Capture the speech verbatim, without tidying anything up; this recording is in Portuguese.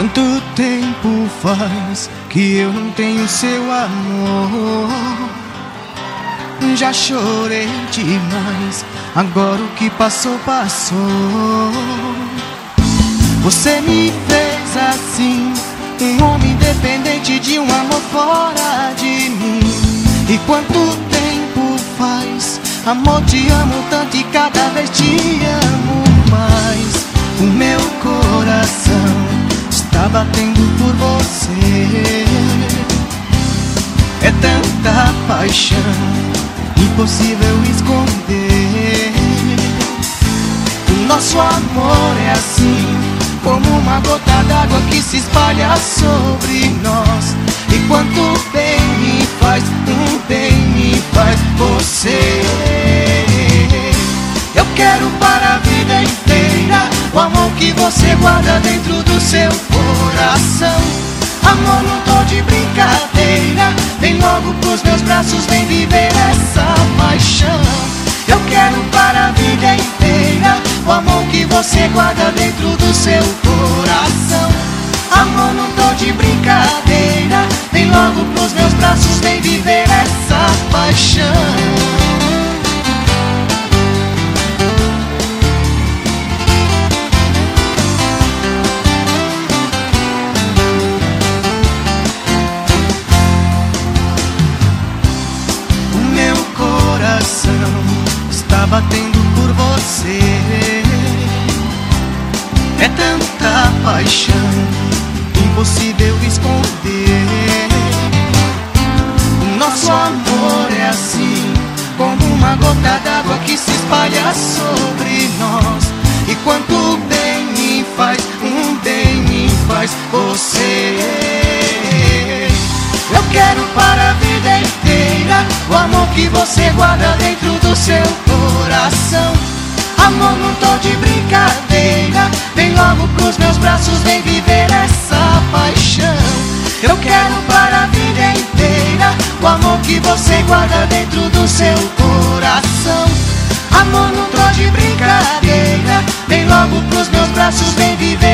Quanto tempo faz que eu não tenho seu amor? Já chorei demais, agora o que passou, passou. Você me fez assim, um homem dependente de um amor fora de mim. E quanto tempo faz, amor, te amo tanto e cada vez te amo mais. O meu coração está batendo por você. É tanta paixão, impossível esconder. O nosso amor é assim, como uma gota d'água que se espalha sobre nós. E quanto bem me faz, um bem me faz você. Eu quero para a vida inteira o amor que você guarda dentro do seu coração. Amor, não tô de brincadeira, vem logo pros meus braços, vem viver essa paixão. Eu quero para a vida inteira o amor que você guarda dentro do seu coração. Amor, não tô de brincadeira, vem logo pros meus braços, vem viver essa paixão. Está batendo por você. É tanta paixão, impossível esconder. O nosso amor é assim, como uma gota d'água que se espalha sobre nós. E quanto bem me faz, um bem me faz você. Eu quero para a vida inteira o amor que você guarda dentro do seu coração. Amor, não tô de brincadeira, vem logo pros meus braços, vem viver essa paixão. Eu quero para a vida inteira o amor que você guarda dentro do seu coração. Amor, não tô de brincadeira, vem logo pros meus braços, vem viver